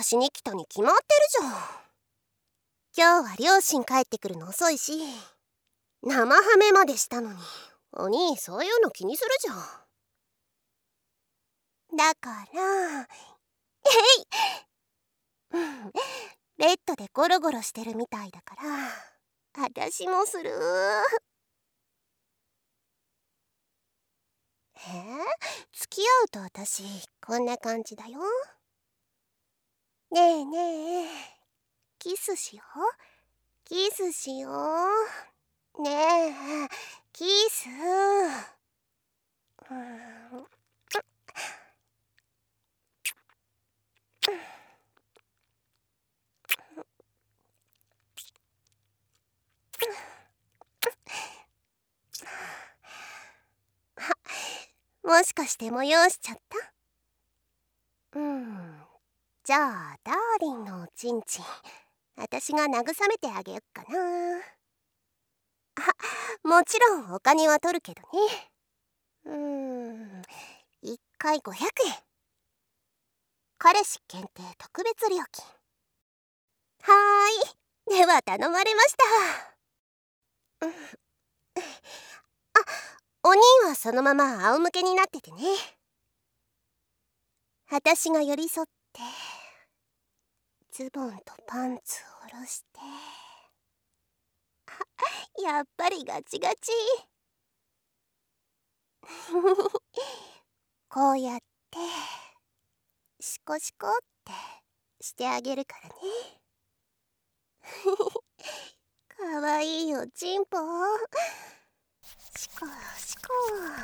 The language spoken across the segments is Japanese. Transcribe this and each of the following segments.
私に来たに決まってるじゃん。今日は両親帰ってくるの遅いし、生ハメまでしたのにお兄そういうの気にするじゃん。だからベッドでゴロゴロしてるみたいだから私もする。付き合うと私こんな感じだよ。ねえねえ、キスしよう。キスしよう。ねえ、キス。もしかして催しちゃった？じゃあダーリンのおちんちん私が慰めてあげよっかな。もちろんお金は取るけどね。1回500円。彼氏限定特別料金。はーい、では頼まれました。お兄はそのまま仰向けになっててね。私が寄り添ってズボンとパンツを下ろして、やっぱりガチガチ。こうやってシコシコってしてあげるからね。かわいいおちんぽ。シコシコ。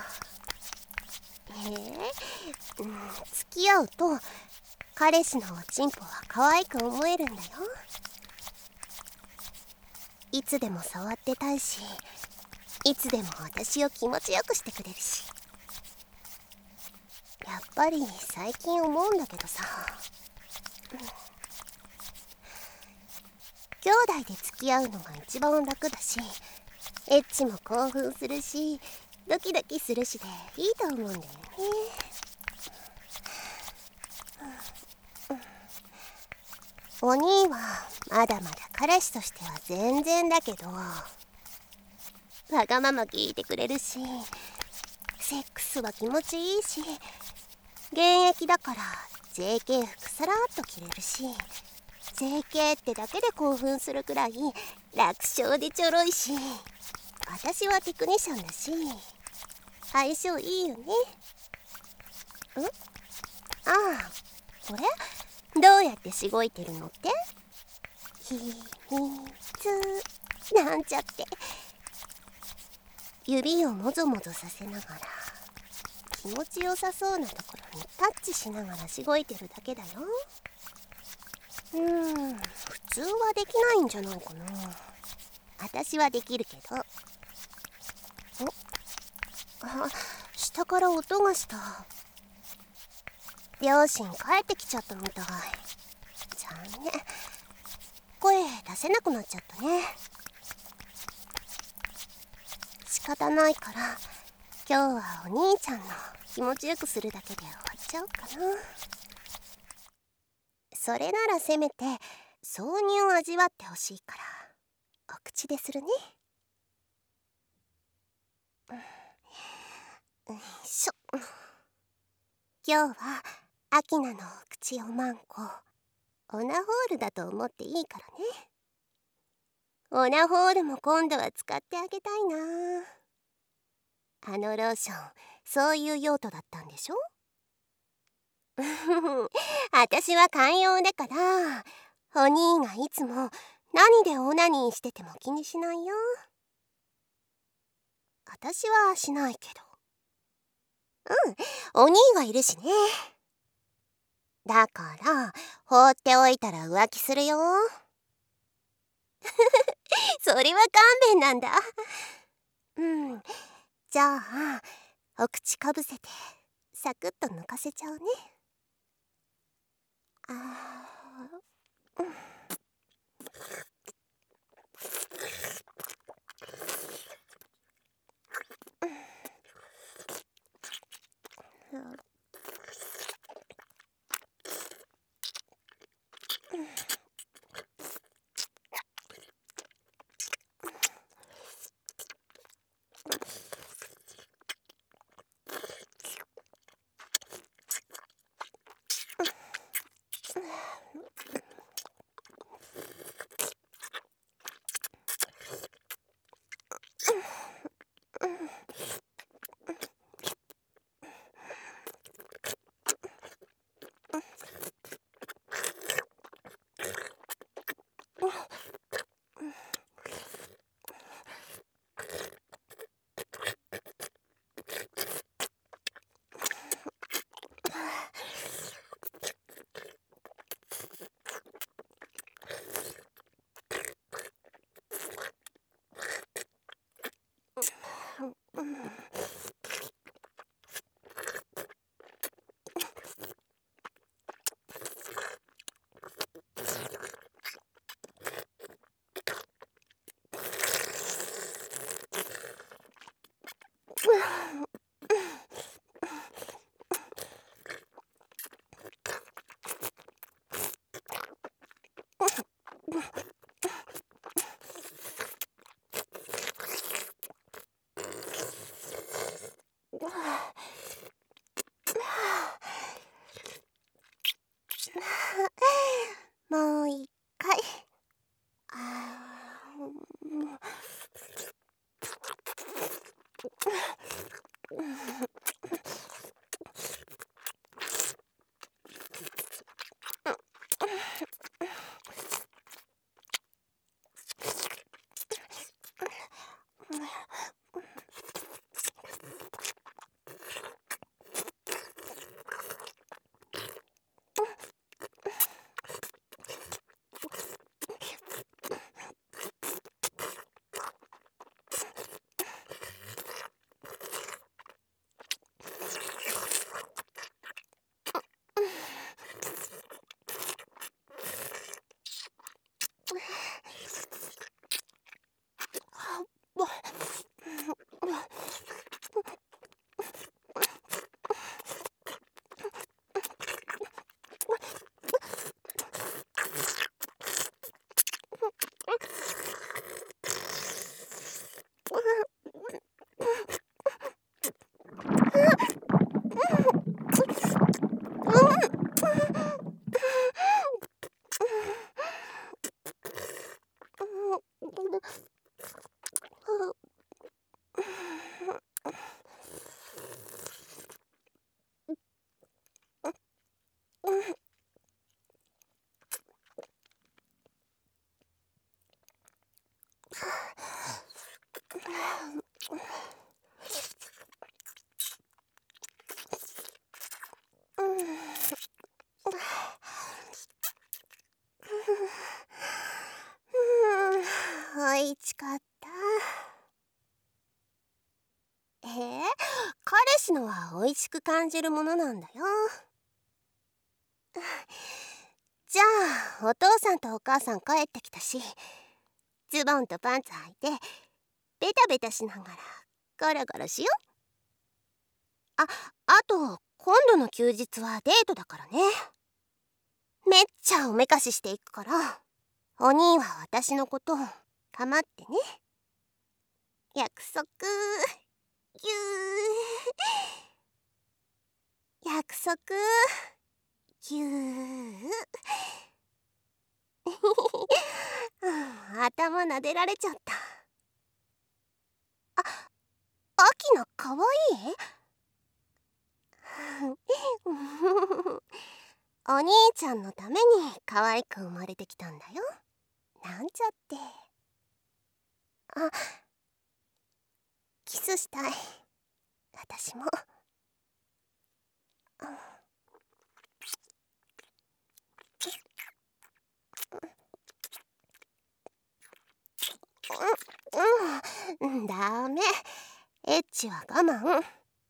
付き合うと彼氏のおちんぽは可愛く思えるんだよ。いつでも触ってたいし、いつでも私を気持ちよくしてくれるし。やっぱり最近思うんだけどさ、兄弟で付き合うのが一番楽だし、エッチも興奮するし、ドキドキするしでいいと思うんだよね。お兄はまだまだ彼氏としては全然だけど、わがまま聞いてくれるし、セックスは気持ちいいし、現役だから JK 服さらっと着れるし、 JK ってだけで興奮するくらい楽勝でちょろいし、私はテクニシャンだし相性いいよね。ああ、これどうやってしごいてるのって？秘密なんちゃって。指をもぞもぞさせながら気持ちよさそうなところにタッチしながらしごいてるだけだよ。普通はできないんじゃないかな。私はできるけど。下から音がした。両親帰ってきちゃったみたい。残念。声出せなくなっちゃったね。仕方ないから今日はお兄ちゃんの気持ちよくするだけで終わっちゃおうかな。それならせめて挿入を味わってほしいからお口でするね。今日はアキナのお口おまんこオナホールだと思っていいからね。オナホールも今度は使ってあげたいな。あのローションそういう用途だったんでしょ？私は寛容だからお兄がいつも何でオナニーしてても気にしないよ。私はしないけど。お兄がいるしね。だから放っておいたら浮気するよ。それは勘弁なんだ。じゃあお口かぶせてサクッと抜かせちゃうね。 おいしかった。彼氏のは美味しく感じるものなんだよ。じゃあお父さんとお母さん帰ってきたし、ズボンとパンツ履いてベタベタしながらゴロゴロしよう。あと今度の休日はデートだからね。めっちゃおめかししていくから、お兄は私のこと構ってね。約束。ぎゅー。約束。ぎゅー。頭撫でられちゃった。アキナかわいい？お兄ちゃんのために可愛く生まれてきたんだよ。なんちゃって。キスしたい。私も。ダメ。エッチは我慢。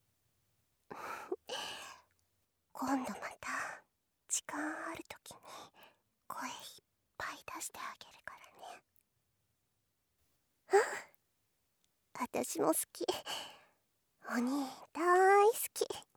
今度また時間あるときに声いっぱい出してあげるからね。私も好き。お兄大好き。